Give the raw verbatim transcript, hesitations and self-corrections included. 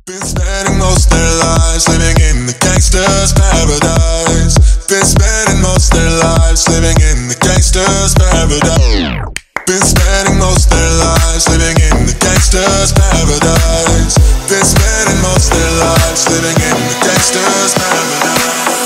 Been spending most their lives living in the gangster's paradise. Been spending most their lives living in the gangster's paradise. Been spending most their lives living in the gangster's paradise. Been spending most their lives living in the gangster's paradise.